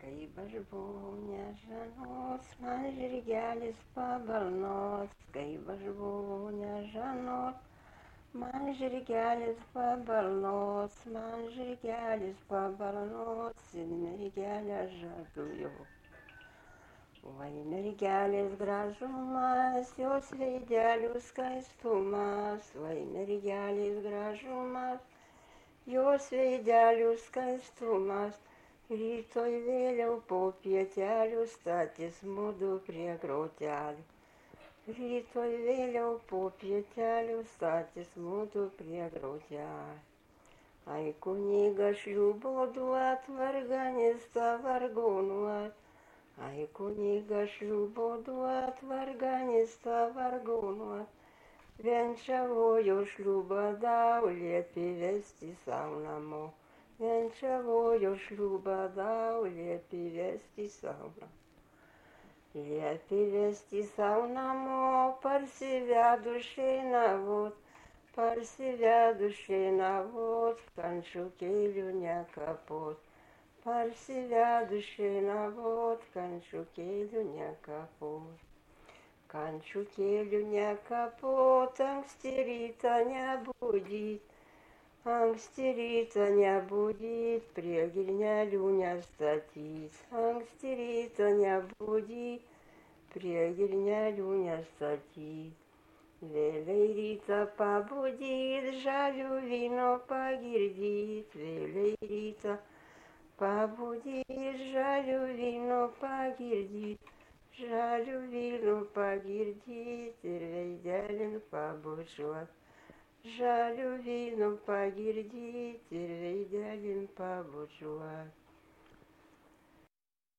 Kaip aš buvau nežanos, man žirgelis pabalnos, kaip aš buvau nežanos, man žirgelis pabalnos, man žirgelis pabalnos, ir mergelę žadu jau. Vai mergelės gražumas, jos veidelių skaistumas, vai mergelės gražumas, jos veidelių skaistumas. Rytoj vėliau po pietelių statys mudu prie grautelių. Rytoj vėliau po pietelių statys mudu prie grautelių. Ai kuniga šliubo duot, varganista vargonuot. Ai kuniga šliubo duot, varganista vargonuot. Venčiavojo šliubą dau, liepė vesti sau namo. Venčiavojo šliubą dau, liepė vesti sau namo. Liepė vesti sau namo, parsivedu šeinavot, kančių kėlių nekapot. Parsivedu šeinavot, kančių kėlių nekapot. Kančių kėlių nekapot, anksti rytą nebudyt, anksti rytą nebudyt, prie girnelių nestatyt, anksti rytą nebudyt, prie girnelių nestatyt. Vėliai rytą pabudyt, žalių vyno pagirdyt, vėliai rytą pabudyt, žalių vyno pagirdyt. Žalių vynų pagirdyt ir veidelin pabučiuot. Žalių vynų pagirdyt ir veidelin pabučiuot.